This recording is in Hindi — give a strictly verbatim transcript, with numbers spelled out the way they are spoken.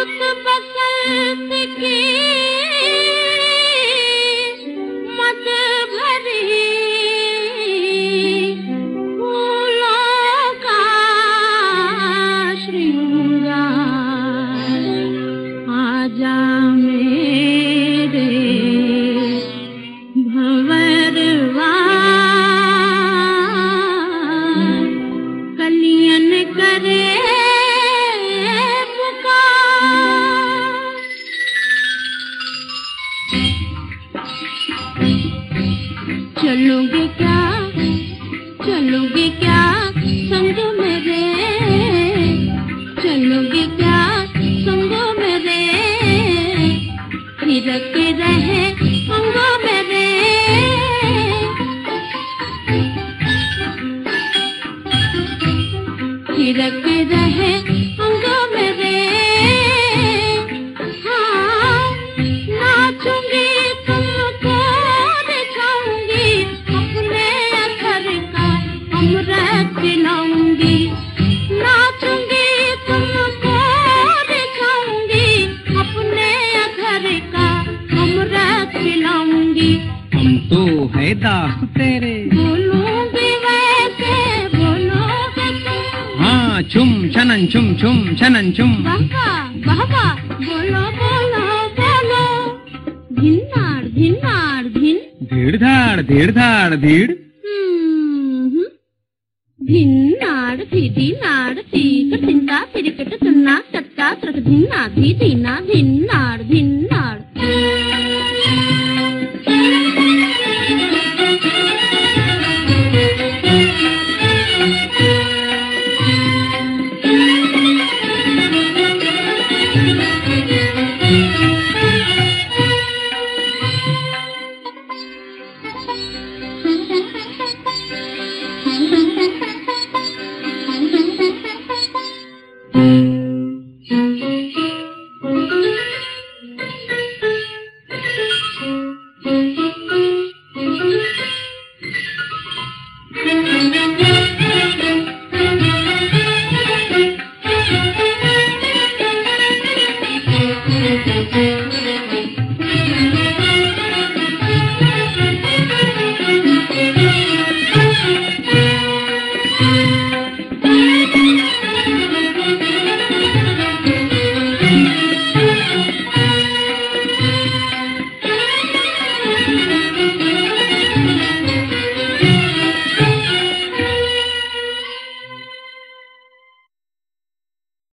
बसंत बसंत की मत भरी फूलों का श्रृंगार आजा मेरे भंवरवा कलियन करे चलोगे क्या चलोगे क्या संग मेरे चलोगे क्या संग मेरे थिरक रहे अंग मेरे थिरक रहे अंग मेरे हाँ नाचूंगी तुमको अमृत पिलाऊंगी नाचूंगी तुमको दिखाऊंगी अपने घर का अमृत पिलाऊंगी। हम तो है दास तेरे बोलूंगी वैसे बोलोगे तुम हाँ छुम छनन छुम छुम छनन छुम बाबा बाबा बोलो बोलो बोलो धिन्नाड़ धिन्नाड़ धिन धीड़ धाड़ धीड़ धाड़ धीड़ धिन्नाड़ धिनाड़ तीक तिंदा तिरिकट तुन्ना तत्ता त्रक धिन्ना धी धीना धिन्नाड़ धिन्नाड़ Mm-hmm.